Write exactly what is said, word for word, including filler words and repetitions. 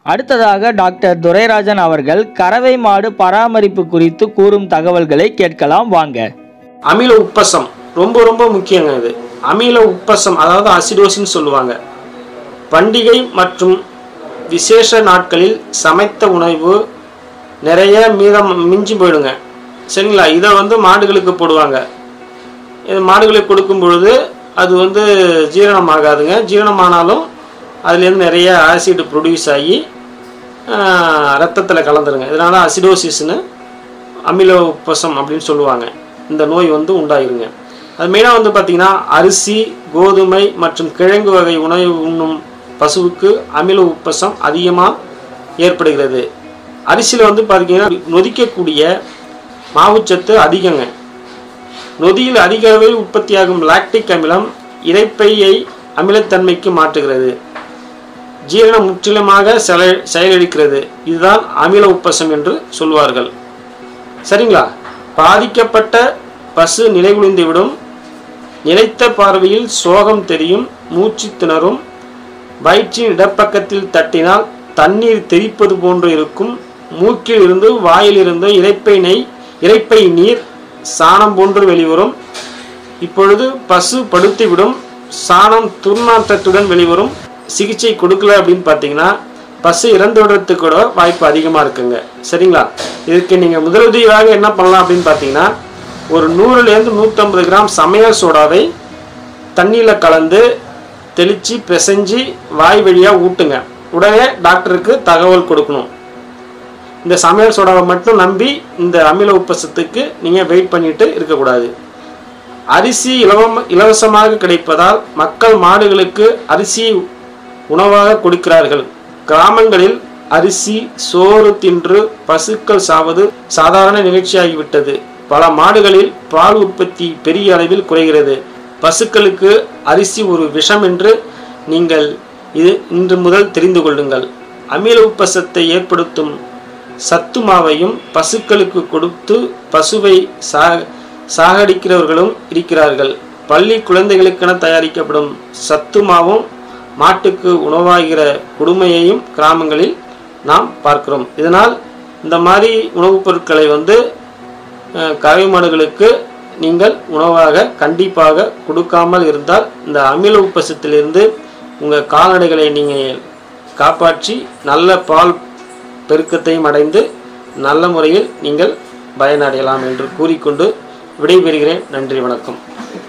அடுத்ததாக டாக்டர் துரைராஜன் அவர்கள் கறவை மாடு பராமரிப்பு குறித்து கூறும் தகவல்களை கேட்கலாம் வாங்க. அமில உப்பசம் ரொம்ப ரொம்ப முக்கியங்க. இது அமில உப்பசம் அதாவது அசிடோசின்னு சொல்லுவாங்க. பண்டிகை மற்றும் விசேஷ நாட்களில் சமைத்த உணவு நிறைய மீதம் மிஞ்சி போயிடுங்க, சரிங்களா? இதை வந்து மாடுகளுக்கு போடுவாங்க. இது மாடுகளுக்கு கொடுக்கும் பொழுது அது வந்து ஜீரணம் ஆகாதுங்க. ஜீரணமானாலும் அதுலேருந்து நிறைய ஆசிட் ப்ரொடியூஸ் ஆகி ரத்தத்தில் கலந்துருங்க. இதனால் அசிடோசிஸ்னு அமில உப்பசம் அப்படின்னு சொல்லுவாங்க. இந்த நோய் வந்து உண்டாயிருங்க. அது மெயினாக வந்து பார்த்திங்கன்னா அரிசி, கோதுமை மற்றும் கிழங்கு வகை உணவு உண்ணும் பசுவுக்கு அமில உப்பசம் அதிகமாக ஏற்படுகிறது. அரிசியில் வந்து பார்த்திங்கன்னா நொதிக்கக்கூடிய மாவுச்சத்து அதிகங்க. நொதியில் அதிக அளவில் உற்பத்தியாகும் லாக்டிக் அமிலம் இரைப்பையை அமிலத்தன்மைக்கு மாற்றுகிறது. ஜீரணம் முற்றிலுமாக செயல் செயலிழக்கிறது. இதுதான் அமில உப்பசம் என்று சொல்வார்கள், சரிங்களா? பாதிக்கப்பட்ட பசு நிலைகுலைந்துவிடும். நிலைத்த பார்வையில் சோகம் தெரியும், மூச்சு திணறும். வயிற்றின் இடப்பக்கத்தில் தட்டினால் தண்ணீர் தெறிப்பது போன்று இருக்கும். மூக்கில் இருந்து வாயில் இருந்து இரைப்பை நெய் இரைப்பை நீர் சாணம் போன்று வெளிவரும். இப்பொழுது பசு படுத்துவிடும். சாணம் துர்நாற்றத்துடன் வெளிவரும். சிகிச்சை கொடுக்கல அப்படின்னு பார்த்தீங்கன்னா பசு இறந்து விடுறதுக்கு கூட வாய்ப்பு அதிகமாக இருக்குங்க, சரிங்களா? இதுக்கு நீங்கள் முதலுதவியாக என்ன பண்ணலாம் அப்படின்னு பார்த்தீங்கன்னா ஒரு நூறுலேருந்து நூற்றம்பது கிராம் சமையல் சோடாவை தண்ணியில் கலந்து தெளித்து பிசைஞ்சு வாய் வழியாக ஊட்டுங்க. உடனே டாக்டருக்கு தகவல் கொடுக்கணும். இந்த சமையல் சோடாவை மட்டும் நம்பி இந்த அமில உப்பசத்துக்கு நீங்கள் வெயிட் பண்ணிட்டு இருக்கக்கூடாது. அரிசி இலவம் இலவசமாக கிடைப்பதால் மக்கள் மாடுகளுக்கு அரிசி உணவாக கொடுக்கிறார்கள். கிராமங்களில் அரிசி சோறு தின்று பசுக்கள் சாவது சாதாரண நிகழ்ச்சியாகிவிட்டது. பல மாடுகளில் பால் உற்பத்தி பெரிய அளவில் குறைகிறது. பசுக்களுக்கு அரிசி ஒரு விஷம் என்று நீங்கள் இது இன்று முதல் தெரிந்து கொள்ளுங்கள். அமில உப்பசத்தை ஏற்படுத்தும் சத்து மாவையும் பசுக்களுக்கு கொடுத்து பசுவை சா சாகடிக்கிறவர்களும் இருக்கிறார்கள். பள்ளி குழந்தைகளுக்கென தயாரிக்கப்படும் சத்து மாவும் மாட்டுக்கு உணவாகிற கொடுமையையும் கிராமங்களில் நாம் பார்க்கிறோம். இதனால் இந்த மாதிரி உணவுப் பொருட்களை வந்து கறவை மாடுகளுக்கு நீங்கள் உணவாக கண்டிப்பாக கொடுக்காமல் இருந்தால் இந்த அமில உப்பசத்திலிருந்து உங்கள் கால்நடைகளை நீங்கள் காப்பாற்றி நல்ல பால் பெருக்கத்தையும் அடைந்து நல்ல முறையில் நீங்கள் பயனடையலாம் என்று கூறிக்கொண்டு விடைபெறுகிறேன். நன்றி, வணக்கம்.